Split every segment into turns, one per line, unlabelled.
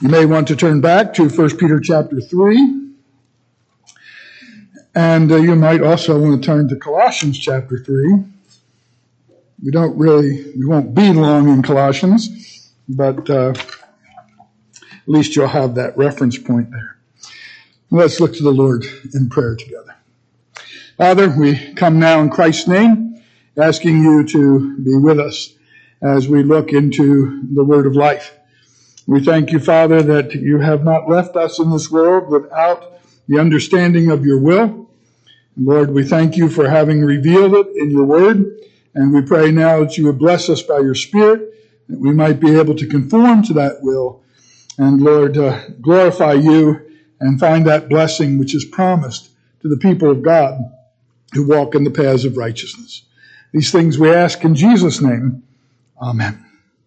You may want to turn back to 1 Peter chapter 3. And you might also want to turn to Colossians chapter 3. We won't be long in Colossians, but at least you'll have that reference point there. Let's look to the Lord in prayer together. Father, we come now in Christ's name, asking you to be with us as we look into the word of life. We thank you, Father, that you have not left us in this world without the understanding of your will. Lord, we thank you for having revealed it in your word, and we pray now that you would bless us by your Spirit, that we might be able to conform to that will, and Lord, glorify you and find that blessing which is promised to the people of God who walk in the paths of righteousness. These things we ask in Jesus' name. Amen.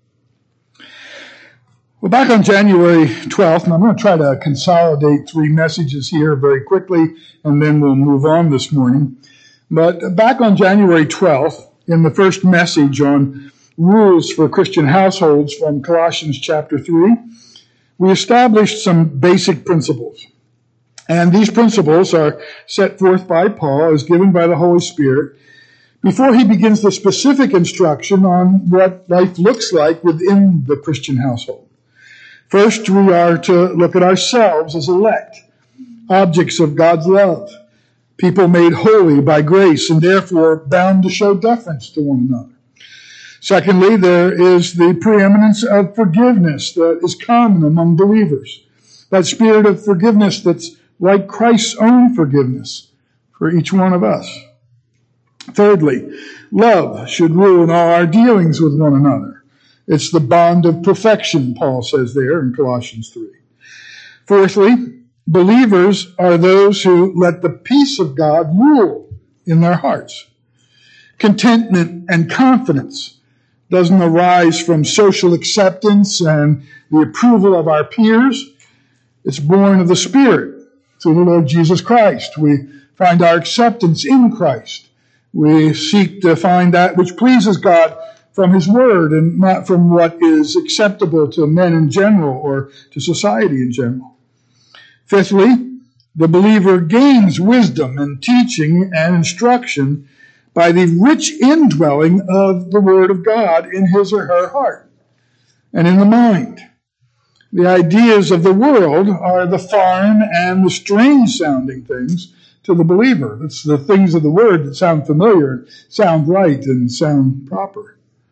Well, back on January 12th, and I'm going to try to consolidate 3 messages here very quickly, and then we'll move on this morning. But back on January 12th, in the first message on rules for Christian households from Colossians chapter 3, we established some basic principles. And these principles are set forth by Paul as given by the Holy Spirit before he begins the specific instruction on what life looks like within the Christian household. First, we are to look at ourselves as elect, objects of God's love, people made holy by grace and therefore bound to show deference to one another. Secondly, there is the preeminence of forgiveness that is common among believers, that spirit of forgiveness that's like Christ's own forgiveness for each one of us. Thirdly, love should rule in all our dealings with one another. It's the bond of perfection, Paul says there in Colossians 3. Fourthly, believers are those who let the peace of God rule in their hearts. Contentment and confidence doesn't arise from social acceptance and the approval of our peers. It's born of the Spirit through the Lord Jesus Christ. We find our acceptance in Christ. We seek to find that which pleases God from his word and not from what is acceptable to men in general or to society in general. Fifthly, the believer gains wisdom and teaching and instruction by the rich indwelling of the word of God in his or her heart and in the mind. The ideas of the world are the foreign and the strange-sounding things to the believer. It's the things of the word that sound familiar, sound right, and sound proper.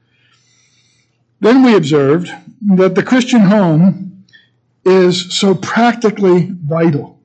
Then we observed that the Christian home is so practically vital.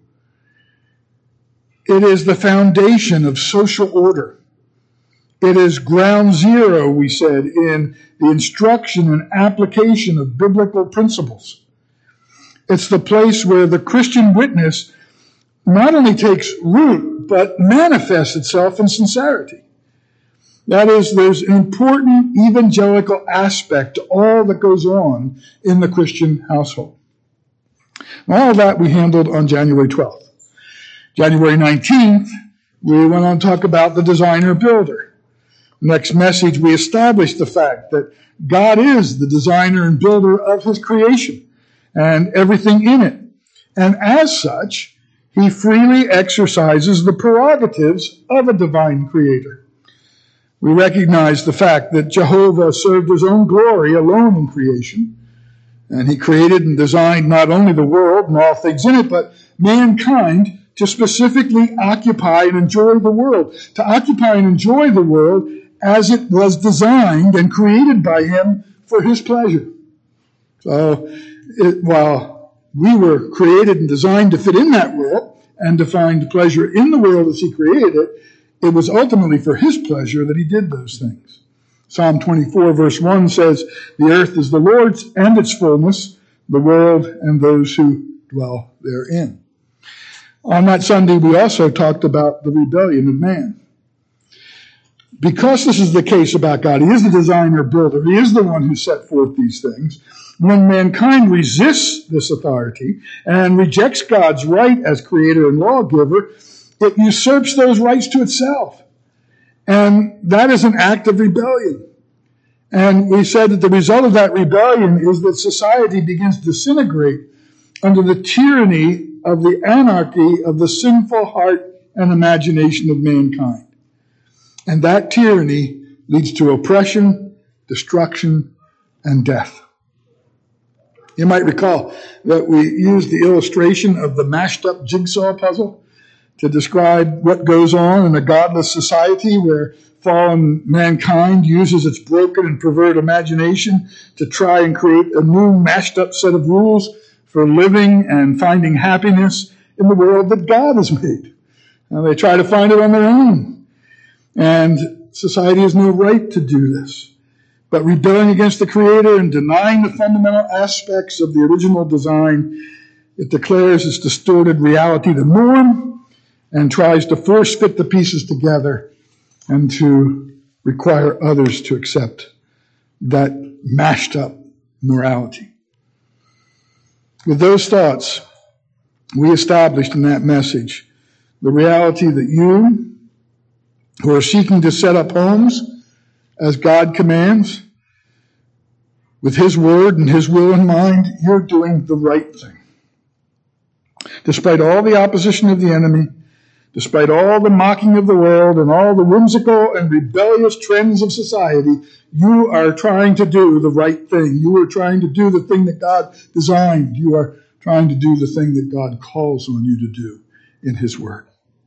It is the foundation of social order. It is ground zero, we said, in the instruction and application of biblical principles. It's the place where the Christian witness not only takes root, but manifests itself in sincerity. That is, there's an important evangelical aspect to all that goes on in the Christian household. All of that we handled on January 12th. January 19th, we went on to talk about the designer-builder. Next message, we established the fact that God is the designer and builder of his creation and everything in it. And as such, he freely exercises the prerogatives of a divine creator. We recognize the fact that Jehovah served his own glory alone in creation, and he created and designed not only the world and all things in it, but mankind to specifically occupy and enjoy the world, to occupy and enjoy the world as it was designed and created by him for his pleasure. So while we were created and designed to fit in that world and to find pleasure in the world as he created it, it was ultimately for his pleasure that he did those things. Psalm 24, verse 1 says, "The earth is the Lord's and its fullness, the world and those who dwell therein." On that Sunday, we also talked about the rebellion of man. Because this is the case about God, he is the designer, builder, he is the one who set forth these things. When mankind resists this authority and rejects God's right as creator and lawgiver, it usurps those rights to itself. And that is an act of rebellion. And we said that the result of that rebellion is that society begins to disintegrate under the tyranny of the anarchy of the sinful heart and imagination of mankind. And that tyranny leads to oppression, destruction, and death. You might recall that we used the illustration of the mashed up jigsaw puzzle to describe what goes on in a godless society where fallen mankind uses its broken and perverted imagination to try and create a new mashed up set of rules for living and finding happiness in the world that God has made. And they try to find it on their own. And society has no right to do this. But rebelling against the Creator and denying the fundamental aspects of the original design, it declares its distorted reality the norm and tries to force fit the pieces together and to require others to accept that mashed up morality. With those thoughts, we established in that message the reality that you, who are seeking to set up homes as God commands, with His word and His will in mind, you're doing the right thing. Despite all the opposition of the enemy, despite all the mocking of the world and all the whimsical and rebellious trends of society, you are trying to do the right thing. You are trying to do the thing that God designed. You are trying to do the thing that God calls on you to do in His word.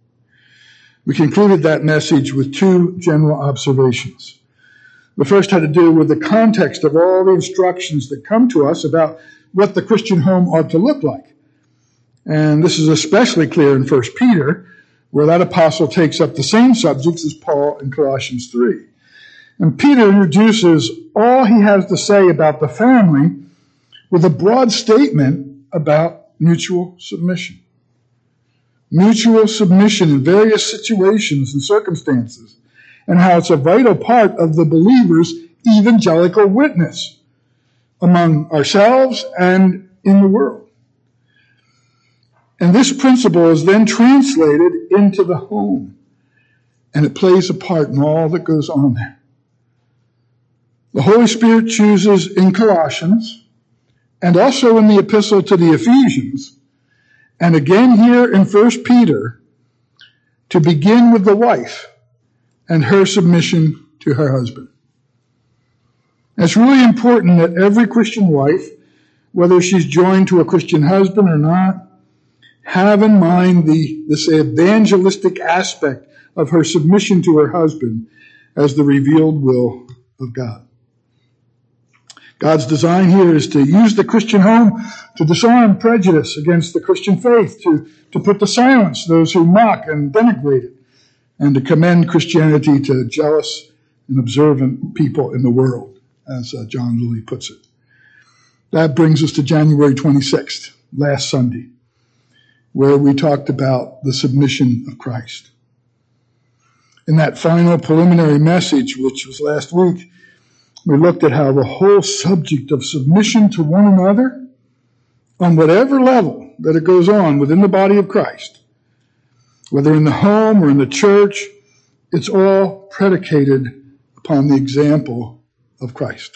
We concluded that message with two general observations. The first had to do with the context of all the instructions that come to us about what the Christian home ought to look like. And this is especially clear in 1 Peter, where that apostle takes up the same subjects as Paul in Colossians 3. And Peter introduces all he has to say about the family with a broad statement about mutual submission. Mutual submission in various situations and circumstances, and how it's a vital part of the believer's evangelical witness among ourselves and in the world. And this principle is then translated into the home, and it plays a part in all that goes on there. The Holy Spirit chooses in Colossians, and also in the epistle to the Ephesians, and again here in 1 Peter, to begin with the wife and her submission to her husband. It's really important that every Christian wife, whether she's joined to a Christian husband or not, have in mind this evangelistic aspect of her submission to her husband as the revealed will of God. God's design here is to use the Christian home to disarm prejudice against the Christian faith, to put to silence those who mock and denigrate it, and to commend Christianity to jealous and observant people in the world, as John Lilly puts it. That brings us to January 26th, last Sunday, where we talked about the submission of Christ. In that final preliminary message, which was last week, we looked at how the whole subject of submission to one another, on whatever level that it goes on within the body of Christ, whether in the home or in the church, it's all predicated upon the example of Christ.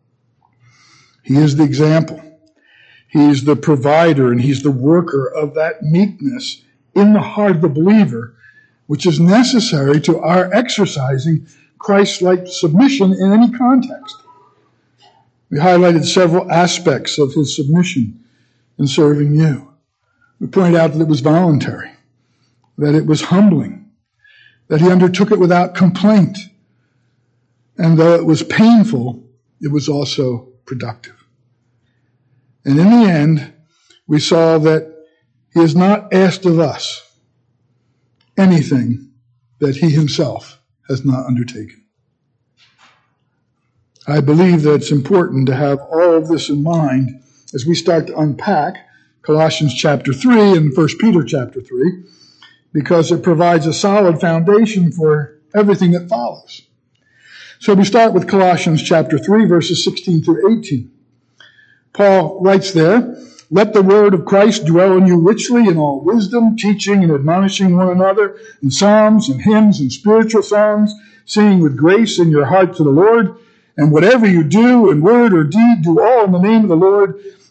He is the example. He's the provider, and He's the worker of that meekness in the heart of the believer, which is necessary to our exercising Christ-like submission in any context. We highlighted several aspects of His submission in serving you. We pointed out that it was voluntary, that it was humbling, that He undertook it without complaint, and though it was painful, it was also productive. And in the end, we saw that He has not asked of us anything that He Himself has not undertaken. I believe that it's important to have all of this in mind as we start to unpack Colossians chapter 3 and 1 Peter chapter 3, because it provides a solid foundation for everything that follows. So we start with Colossians chapter 3, verses 16 through 18. Paul writes there, "Let the word of Christ dwell in you richly in all wisdom, teaching and admonishing one another in psalms and hymns and spiritual songs, singing with grace in your heart to the Lord. And whatever you do in word or deed, do all in the name of the Lord,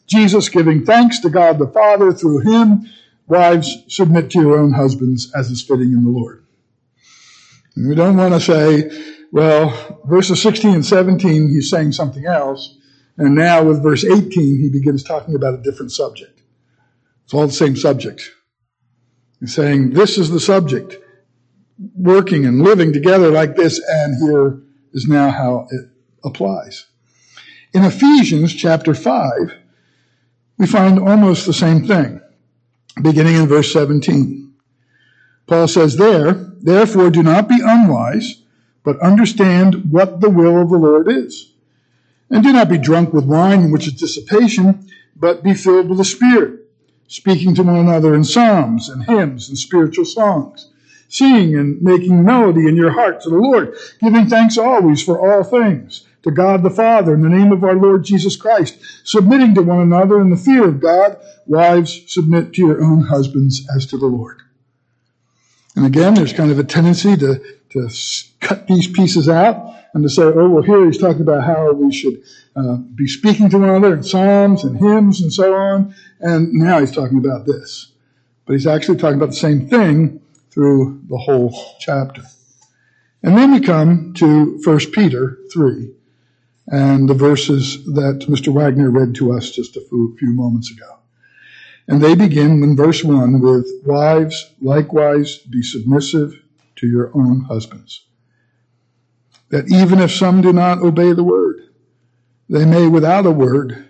Jesus giving thanks to God the Father through him. Wives, submit to your own husbands as is fitting in the Lord. And we don't want to say, well, verses 16 and 17, he's saying something else. And now with verse 18, he begins talking about a different subject. It's all the same subject. He's saying this is the subject. Working and living together like this, and here is now how it applies. In Ephesians chapter 5, we find almost the same thing, beginning in verse 17. Paul says there, therefore do not be unwise, but understand what the will of the Lord is. And do not be drunk with wine, which is dissipation, but be filled with the Spirit, speaking to one another in psalms and hymns and spiritual songs, singing and making melody in your heart to the Lord, giving thanks always for all things to God the Father in the name of our Lord Jesus Christ, submitting to one another in the fear of God. Wives, submit to your own husbands as to the Lord. And again, there's kind of a tendency to cut these pieces out and to say, oh, well, here he's talking about how we should be speaking to one another in psalms and hymns and so on, and now he's talking about this. But he's actually talking about the same thing through the whole chapter. And then we come to 1 Peter 3 and the verses that Mr. Wagner read to us just a few moments ago. And they begin in verse 1 with, wives, likewise, be submissive to your own husbands, that even if some do not obey the word, they may without a word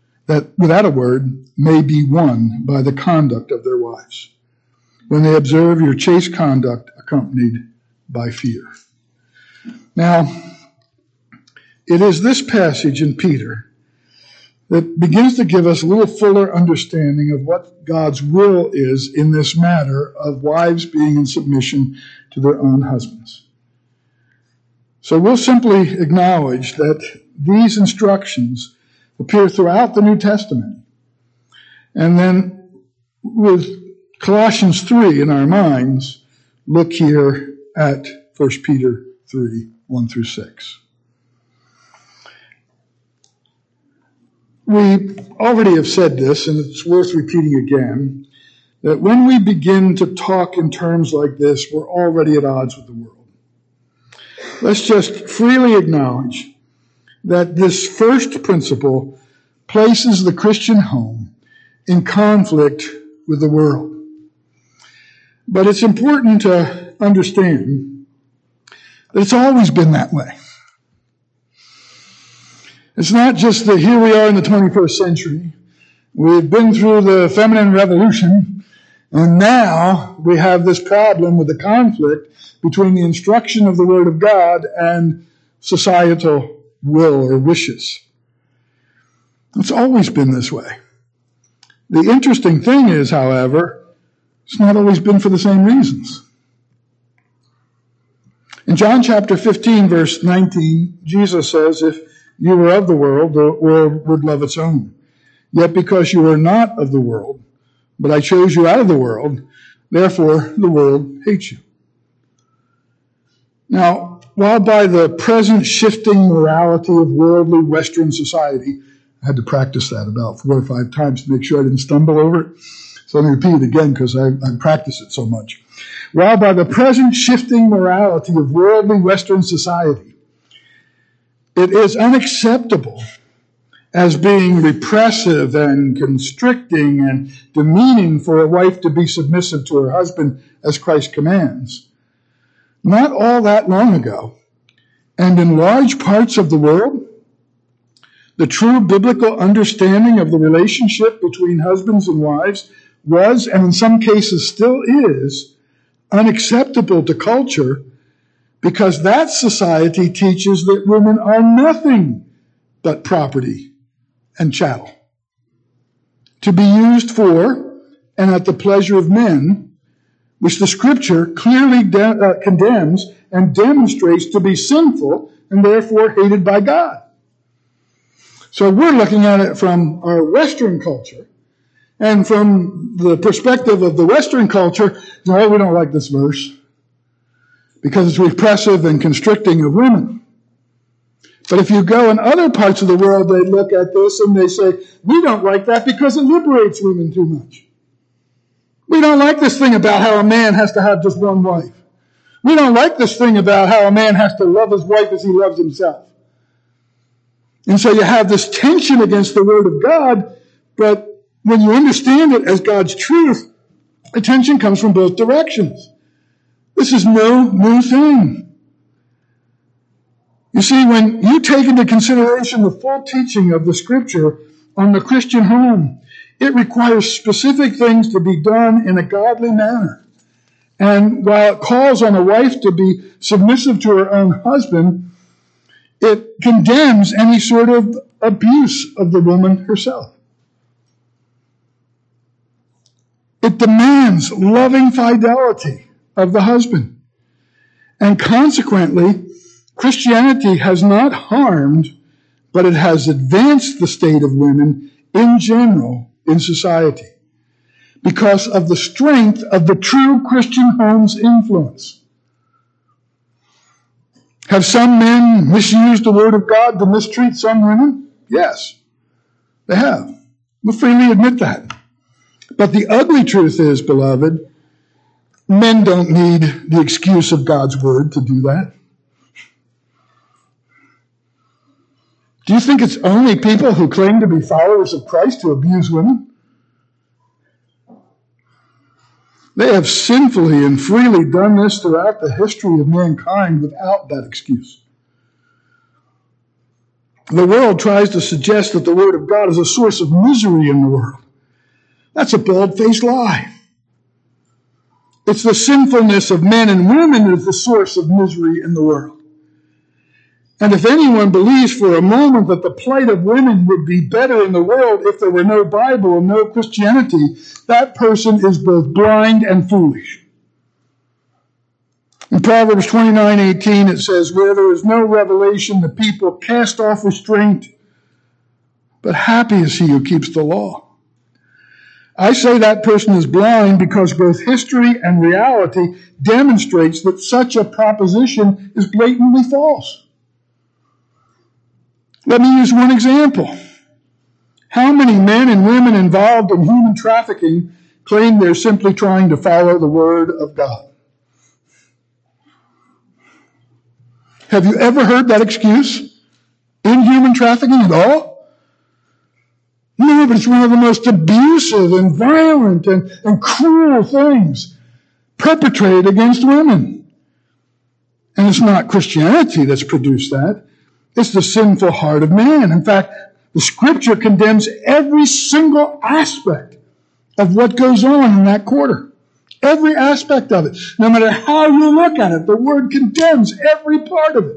may be won by the conduct of their wives, when they observe your chaste conduct accompanied by fear. Now, it is this passage in Peter that begins to give us a little fuller understanding of what God's will is in this matter of wives being in submission to their own husbands. So we'll simply acknowledge that these instructions appear throughout the New Testament. And then with Colossians 3 in our minds, look here at 1 Peter 3, 1 through 6. We already have said this, and it's worth repeating again, that when we begin to talk in terms like this, we're already at odds with the world. Let's just freely acknowledge that this first principle places the Christian home in conflict with the world. But it's important to understand that it's always been that way. It's not just that here we are in the 21st century. We've been through the feminine revolution, and now we have this problem with the conflict between the instruction of the Word of God and societal will or wishes. It's always been this way. The interesting thing is, however, it's not always been for the same reasons. In John chapter 15, verse 19, Jesus says, if you were of the world would love its own. Yet because you are not of the world, but I chose you out of the world, therefore the world hates you. Now, while by the present shifting morality of worldly Western society, I had to practice that about 4 or 5 times to make sure I didn't stumble over it. So let me repeat it again because I practice it so much. While by the present shifting morality of worldly Western society, it is unacceptable as being repressive and constricting and demeaning for a wife to be submissive to her husband as Christ commands. Not all that long ago, and in large parts of the world, the true biblical understanding of the relationship between husbands and wives was, and in some cases still is, unacceptable to culture, because that society teaches that women are nothing but property and chattel, to be used for and at the pleasure of men, which the Scripture clearly condemns and demonstrates to be sinful and therefore hated by God. So we're looking at it from our Western culture, and from the perspective of the Western culture, no, we don't like this verse, because it's repressive and constricting of women. But if you go in other parts of the world, they look at this and they say, we don't like that because it liberates women too much. We don't like this thing about how a man has to have just one wife. We don't like this thing about how a man has to love his wife as he loves himself. And so you have this tension against the Word of God, but when you understand it as God's truth, the tension comes from both directions. This is no new thing. You see, when you take into consideration the full teaching of the Scripture on the Christian home, it requires specific things to be done in a godly manner. And while it calls on a wife to be submissive to her own husband, it condemns any sort of abuse of the woman herself. It demands loving fidelity of the husband. And consequently, Christianity has not harmed, but it has advanced the state of women in general in society because of the strength of the true Christian home's influence. Have some men misused the Word of God to mistreat some women? Yes, they have. We'll freely admit that. But the ugly truth is, beloved, men don't need the excuse of God's Word to do that. Do you think it's only people who claim to be followers of Christ who abuse women? They have sinfully and freely done this throughout the history of mankind without that excuse. The world tries to suggest that the Word of God is a source of misery in the world. That's a bald-faced lie. It's the sinfulness of men and women that is the source of misery in the world. And if anyone believes for a moment that the plight of women would be better in the world if there were no Bible and no Christianity, that person is both blind and foolish. In Proverbs 29:18 it says, where there is no revelation, the people cast off restraint, but happy is he who keeps the law. I say that person is blind because both history and reality demonstrates that such a proposition is blatantly false. Let me use one example. How many men and women involved in human trafficking claim they're simply trying to follow the Word of God? Have you ever heard that excuse in human trafficking at all? No, but it's one of the most abusive and violent and cruel things perpetrated against women. And it's not Christianity that's produced that. It's the sinful heart of man. In fact, the Scripture condemns every single aspect of what goes on in that quarter. Every aspect of it. No matter how you look at it, the Word condemns every part of it.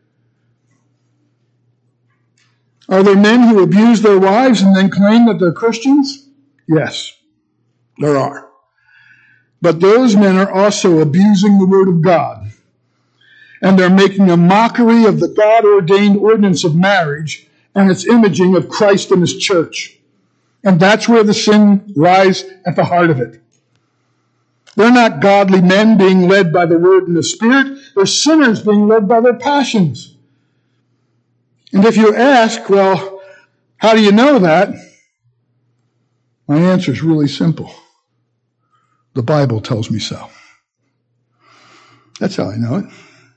Are there men who abuse their wives and then claim that they're Christians? Yes, there are. But those men are also abusing the Word of God. And they're making a mockery of the God-ordained ordinance of marriage and its imaging of Christ and His church. And that's where the sin lies at the heart of it. They're not godly men being led by the Word and the Spirit. They're sinners being led by their passions. And if you ask, well, how do you know that? My answer is really simple. The Bible tells me so. That's how I know it.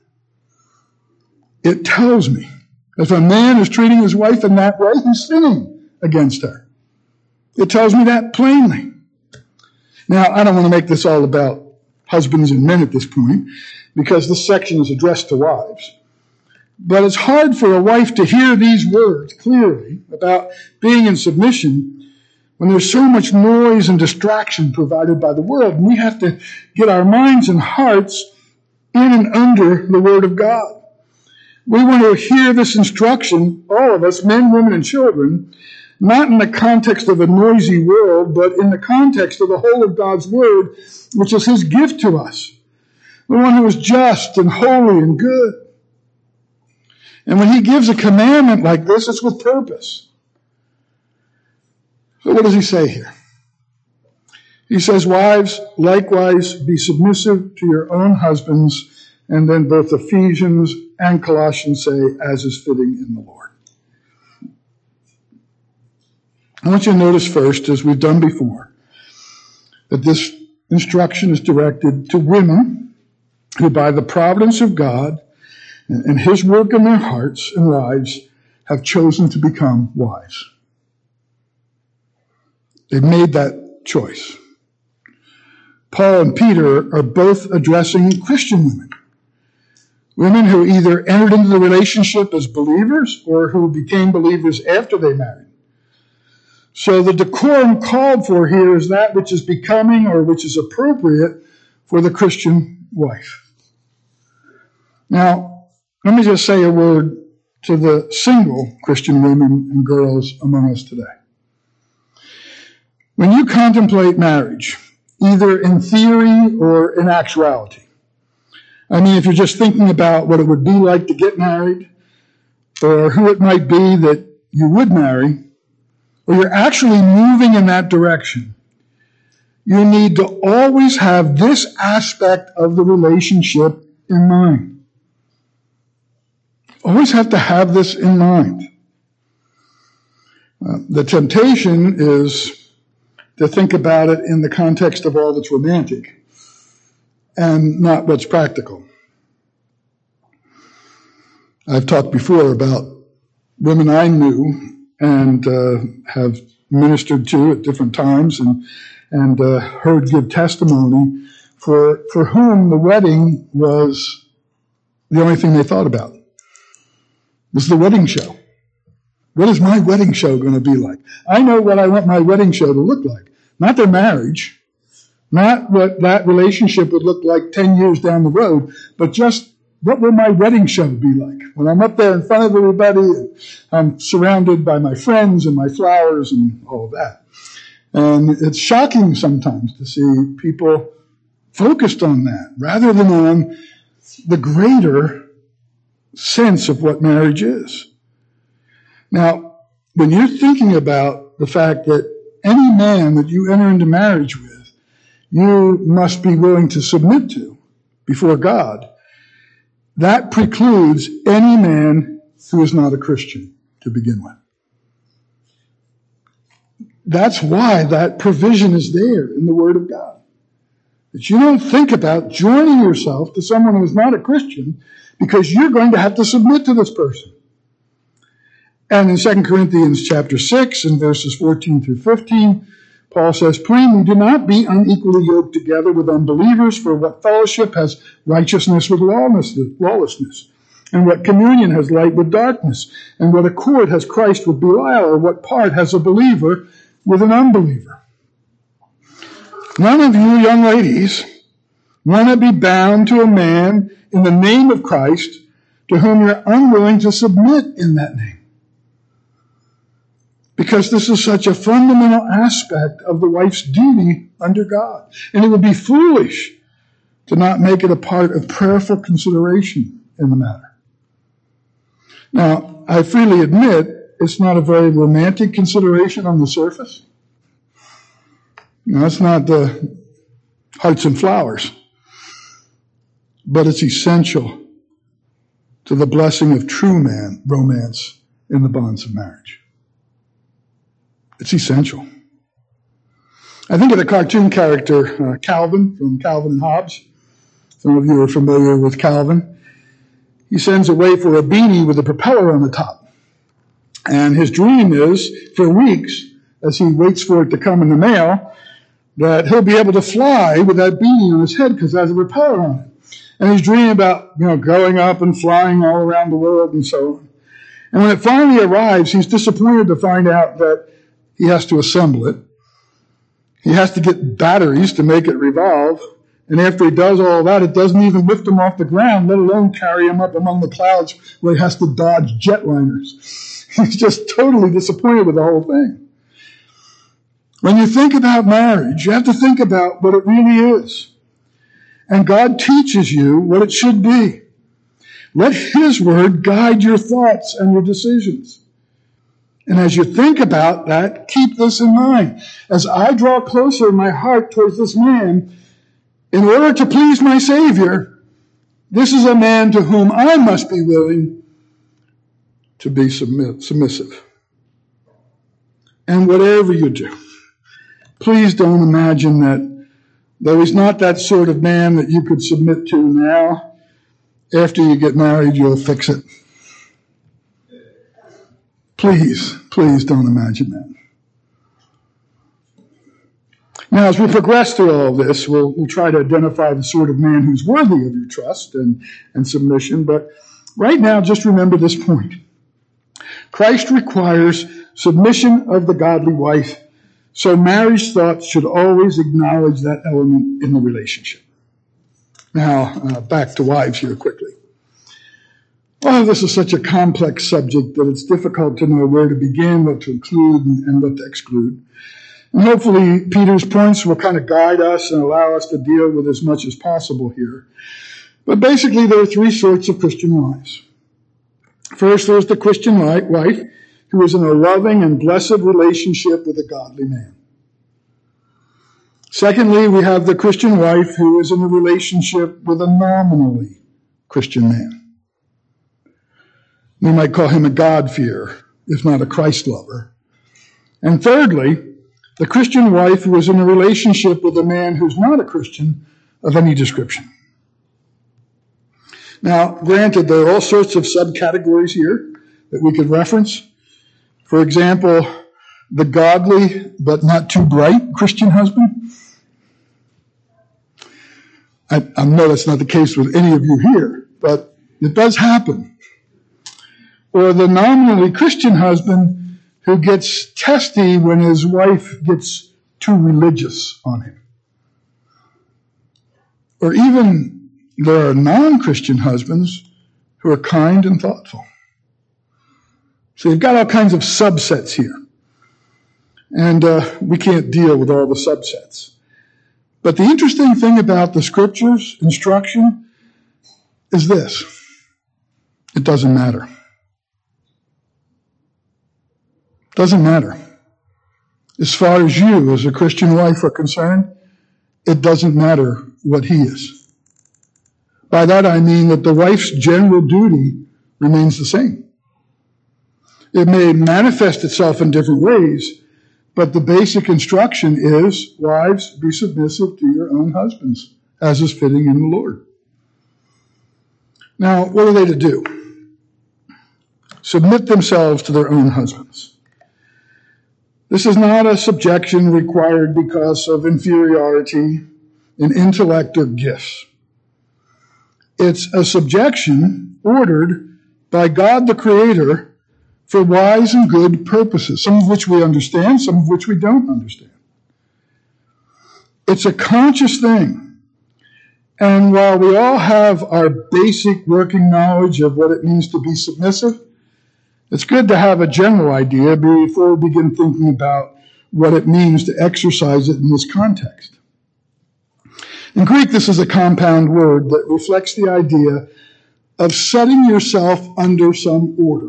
It tells me if a man is treating his wife in that way, he's sinning against her. It tells me that plainly. Now, I don't want to make this all about husbands and men at this point, because this section is addressed to wives. But it's hard for a wife to hear these words clearly about being in submission when there's so much noise and distraction provided by the world. And we have to get our minds and hearts in and under the Word of God. We want to hear this instruction, all of us, men, women, and children, not in the context of a noisy world, but in the context of the whole of God's Word, which is His gift to us. The one who is just and holy and good. And when He gives a commandment like this, it's with purpose. So what does He say here? He says, wives, likewise, be submissive to your own husbands, And then both Ephesians and Colossians say, as is fitting in the Lord. I want you to notice first, as we've done before, that this instruction is directed to women who, by the providence of God and his work in their hearts and lives, have chosen to become wives. They've made that choice. Paul and Peter are both addressing Christian women. Women who either entered into the relationship as believers or who became believers after they married. So the decorum called for here is that which is becoming or which is appropriate for the Christian wife. Now, let me just say a word to the single Christian women and girls among us today. When you contemplate marriage, either in theory or in actuality, I mean, if you're just thinking about what it would be like to get married, or who it might be that you would marry, or you're actually moving in that direction, you need to always have this aspect of the relationship in mind. Always have to have this in mind. The temptation is to think about it in the context of all that's romantic and not what's practical. I've talked before about women I knew and have ministered to at different times and heard give testimony for whom the wedding was the only thing they thought about. It was the wedding show. What is my wedding show going to be like? I know what I want my wedding show to look like. Not their marriage, not what that relationship would look like 10 years down the road, but just what will my wedding show be like? When I'm up there in front of everybody, and I'm surrounded by my friends and my flowers and all of that. And it's shocking sometimes to see people focused on that rather than on the greater sense of what marriage is. Now, when you're thinking about the fact that any man that you enter into marriage with, you must be willing to submit to before God, that precludes any man who is not a Christian to begin with. That's why that provision is there in the Word of God. That you don't think about joining yourself to someone who is not a Christian because you're going to have to submit to this person. And in 2 Corinthians chapter 6 and verses 14 through 15, Paul says, plainly, do not be unequally yoked together with unbelievers, for what fellowship has righteousness with lawlessness? And what communion has light with darkness? And what accord has Christ with Belial? Or what part has a believer with an unbeliever? None of you young ladies want to be bound to a man in the name of Christ to whom you're unwilling to submit in that name. Because this is such a fundamental aspect of the wife's duty under God. And it would be foolish to not make it a part of prayerful consideration in the matter. Now, I freely admit it's not a very romantic consideration on the surface. It's not the hearts and flowers. But it's essential to the blessing of true romance in the bonds of marriage. It's essential. I think of the cartoon character Calvin from Calvin and Hobbes. Some of you are familiar with Calvin. He sends away for a beanie with a propeller on the top. And his dream is, for weeks, as he waits for it to come in the mail, that he'll be able to fly with that beanie on his head because it has a propeller on it. And he's dreaming about, going up and flying all around the world and so on. And when it finally arrives, he's disappointed to find out that he has to assemble it. He has to get batteries to make it revolve. And after he does all that, it doesn't even lift him off the ground, let alone carry him up among the clouds where he has to dodge jetliners. He's just totally disappointed with the whole thing. When you think about marriage, you have to think about what it really is. And God teaches you what it should be. Let His Word guide your thoughts and your decisions. And as you think about that, keep this in mind. As I draw closer in my heart towards this man, in order to please my Savior, This is a man to whom I must be willing to be submissive. And whatever you do, please don't imagine that though he's not that sort of man that you could submit to now, after you get married, you'll fix it. Please don't imagine that. Now, as we progress through all of this, we'll try to identify the sort of man who's worthy of your trust and submission. But right now, just remember this point. Christ requires submission of the godly wife, so marriage thoughts should always acknowledge that element in the relationship. Now, back to wives here quickly. Oh, this is such a complex subject that it's difficult to know where to begin, what to include, and what to exclude. And hopefully, Peter's points will kind of guide us and allow us to deal with as much as possible here. But basically, there are three sorts of Christian wives. First, there's the Christian wife who is in a loving and blessed relationship with a godly man. Secondly, we have the Christian wife who is in a relationship with a nominally Christian man. We might call him a God-fearer, if not a Christ lover. And thirdly, the Christian wife who is in a relationship with a man who's not a Christian of any description. Now, granted, there are all sorts of subcategories here that we could reference. For example, the godly but not too bright Christian husband. I know that's not the case with any of you here, but it does happen. Or the nominally Christian husband who gets testy when his wife gets too religious on him. Or even there are non-Christian husbands who are kind and thoughtful. So you've got all kinds of subsets here. And we can't deal with all the subsets. But the interesting thing about the Scripture's instruction is this. It doesn't matter. Doesn't matter. As far as you, as a Christian wife, are concerned, it doesn't matter what he is. By that I mean that the wife's general duty remains the same. It may manifest itself in different ways, but the basic instruction is, wives, be submissive to your own husbands, as is fitting in the Lord. Now, what are they to do? Submit themselves to their own husbands. This is not a subjection required because of inferiority in intellect or gifts. It's a subjection ordered by God the Creator for wise and good purposes, some of which we understand, some of which we don't understand. It's a conscious thing. And while we all have our basic working knowledge of what it means to be submissive, it's good to have a general idea before we begin thinking about what it means to exercise it in this context. In Greek, this is a compound word that reflects the idea of setting yourself under some order.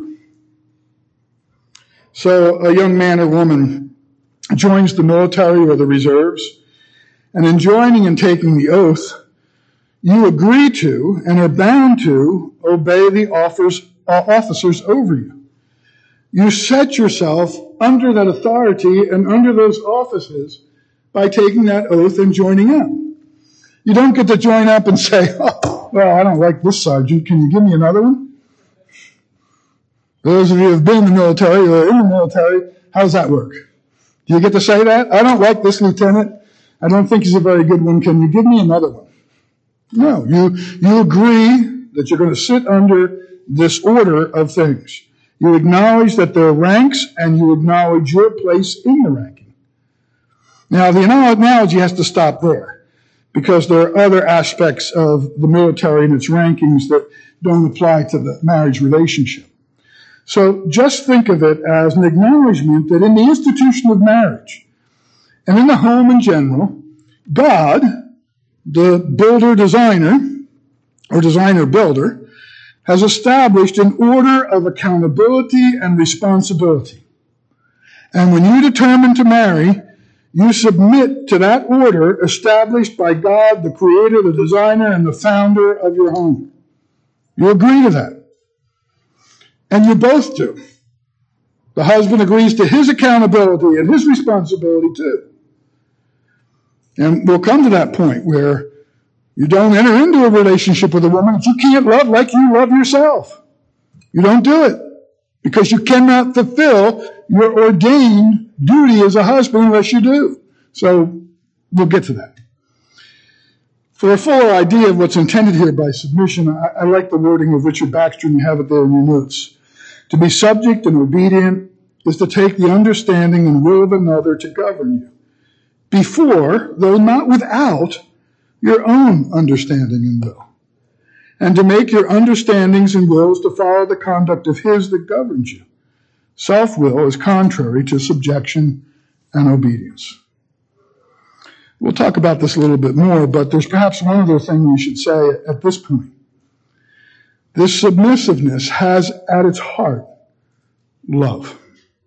So a young man or woman joins the military or the reserves, and in joining and taking the oath, you agree to and are bound to obey the officers over you. You set yourself under that authority and under those offices by taking that oath and joining up. You don't get to join up and say, oh, well, I don't like this sergeant. Can you give me another one? Those of you who have been in the military or are in the military, how does that work? Do you get to say that? I don't like this lieutenant. I don't think he's a very good one. Can you give me another one? No, you agree that you're going to sit under this order of things. You acknowledge that there are ranks, and you acknowledge your place in the ranking. Now, the analogy has to stop there, because there are other aspects of the military and its rankings that don't apply to the marriage relationship. So just think of it as an acknowledgement that in the institution of marriage, and in the home in general, God, the builder-designer, or designer-builder, has established an order of accountability and responsibility. And when you determine to marry, You submit to that order established by God, the creator, the designer, and the founder of your home. You agree to that. And you both do. The husband agrees to his accountability and his responsibility too. And we'll come to that point where you don't enter into a relationship with a woman that you can't love like you love yourself. You don't do it because you cannot fulfill your ordained duty as a husband unless you do. So we'll get to that. For a fuller idea of what's intended here by submission, I like the wording of Richard Baxter, and you have it there in your notes. To be subject and obedient is to take the understanding and will of another to govern you, before, though not without, your own understanding and will, and to make your understandings and wills to follow the conduct of his that governs you. Self-will is contrary to subjection and obedience. We'll talk about this a little bit more, but there's perhaps one other thing we should say at this point. This submissiveness has at its heart love.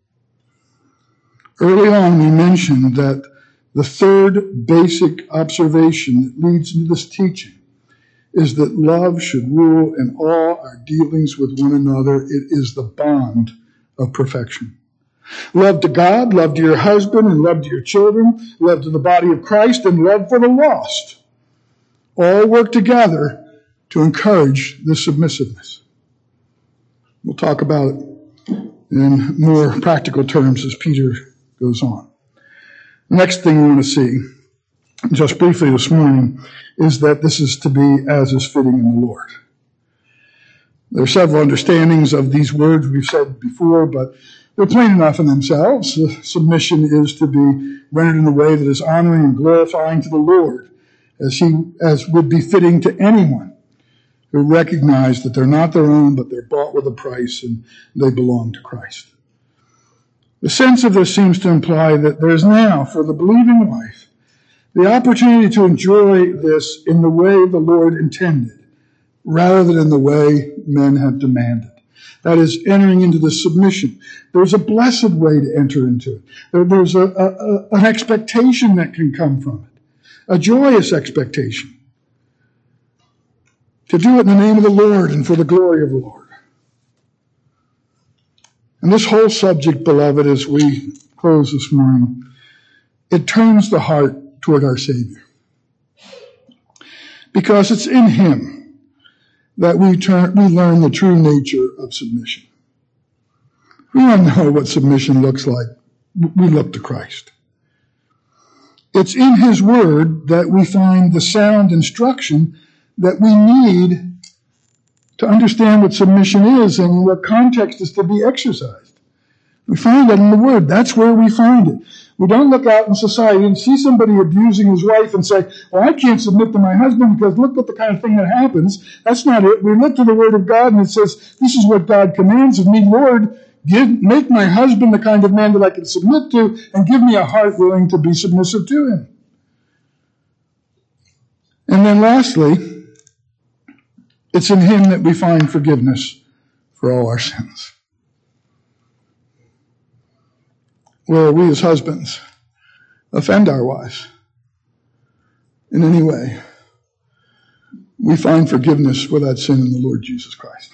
Early on, we mentioned that the third basic observation that leads into this teaching is that love should rule in all our dealings with one another. It is the bond of perfection. Love to God, love to your husband, and love to your children, love to the body of Christ, and love for the lost all work together to encourage this submissiveness. We'll talk about it in more practical terms as Peter goes on. The next thing we want to see, just briefly this morning, is that this is to be as is fitting in the Lord. There are several understandings of these words we've said before, but they're plain enough in themselves. Submission is to be rendered in a way that is honoring and glorifying to the Lord, as would be fitting to anyone who recognize that they're not their own, but they're bought with a price and they belong to Christ. The sense of this seems to imply that there is now, for the believing wife, the opportunity to enjoy this in the way the Lord intended, rather than in the way men have demanded. That is, entering into the submission. There's a blessed way to enter into it. There's an expectation that can come from it, a joyous expectation. To do it in the name of the Lord and for the glory of the Lord. And this whole subject, beloved, as we close this morning, it turns the heart toward our Savior. Because it's in Him that we learn the true nature of submission. We want to know what submission looks like. We look to Christ. It's in His Word that we find the sound instruction that we need to understand what submission is and what context is to be exercised. We find that in the Word. That's where we find it. We don't look out in society and see somebody abusing his wife and say, well, I can't submit to my husband because look at the kind of thing that happens. That's not it. We look to the Word of God and it says, this is what God commands of me. Lord, make my husband the kind of man that I can submit to and give me a heart willing to be submissive to him. And then lastly, it's in Him that we find forgiveness for all our sins. Where we as husbands offend our wives in any way, we find forgiveness without sin in the Lord Jesus Christ.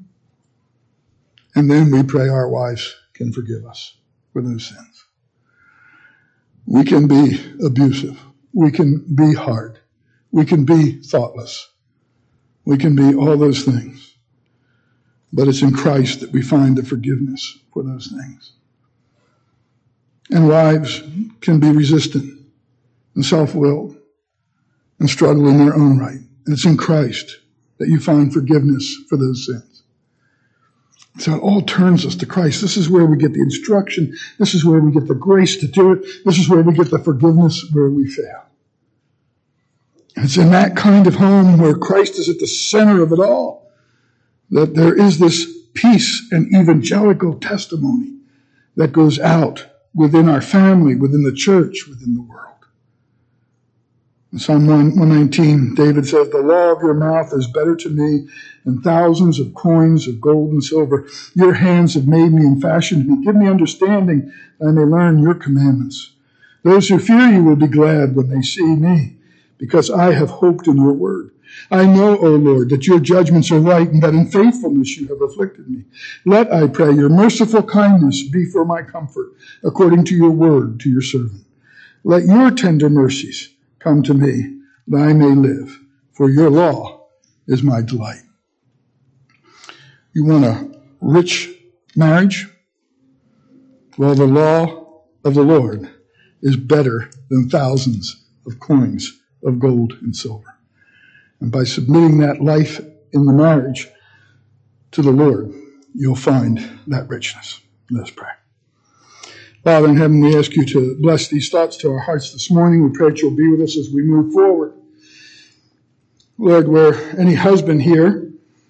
And then we pray our wives can forgive us for those sins. We can be abusive. We can be hard. We can be thoughtless. We can be all those things. But it's in Christ that we find the forgiveness for those things. And wives can be resistant and self-willed and struggle in their own right. And it's in Christ that you find forgiveness for those sins. So it all turns us to Christ. This is where we get the instruction. This is where we get the grace to do it. This is where we get the forgiveness where we fail. And it's in that kind of home where Christ is at the center of it all that there is this peace and evangelical testimony that goes out within our family, within the church, within the world. In Psalm 119, David says, the law of your mouth is better to me than thousands of coins of gold and silver. Your hands have made me and fashioned me. Give me understanding that I may learn your commandments. Those who fear you will be glad when they see me, because I have hoped in your word. I know, O Lord, that your judgments are right and that in faithfulness you have afflicted me. Let, I pray, your merciful kindness be for my comfort, according to your word to your servant. Let your tender mercies come to me, that I may live, for your law is my delight. You want a rich marriage? Well, the law of the Lord is better than thousands of coins of gold and silver. And by submitting that life in the marriage to the Lord, you'll find that richness. Let's pray. Father in heaven, we ask you to bless these thoughts to our hearts this morning. We pray that you'll be with us as we move forward. Lord, where any husband here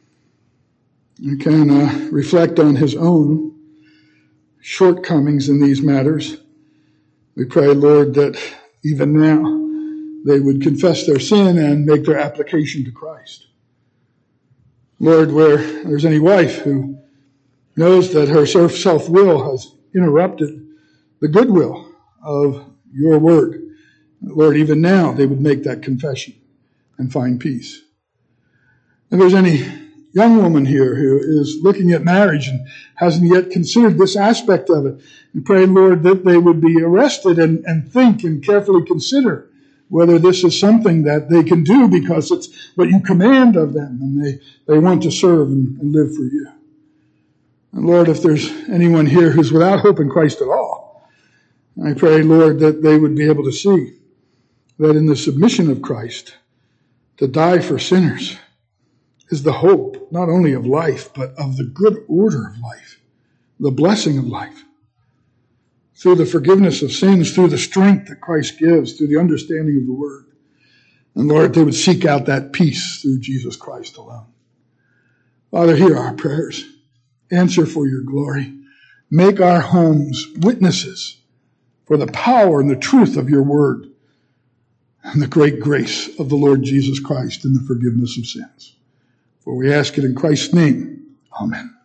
can reflect on his own shortcomings in these matters, we pray, Lord, that even now they would confess their sin and make their application to Christ. Lord, where there's any wife who knows that her self-will has interrupted the goodwill of your word, Lord, even now they would make that confession and find peace. If there's any young woman here who is looking at marriage and hasn't yet considered this aspect of it, we pray, Lord, that they would be arrested and think and carefully consider whether this is something that they can do because it's what you command of them and they want to serve and live for you. And Lord, if there's anyone here who's without hope in Christ at all, I pray, Lord, that they would be able to see that in the submission of Christ, to die for sinners is the hope not only of life, but of the good order of life, the blessing of life. Through the forgiveness of sins, through the strength that Christ gives, through the understanding of the word. And Lord, they would seek out that peace through Jesus Christ alone. Father, hear our prayers. Answer for your glory. Make our homes witnesses for the power and the truth of your word and the great grace of the Lord Jesus Christ in the forgiveness of sins. For we ask it in Christ's name. Amen.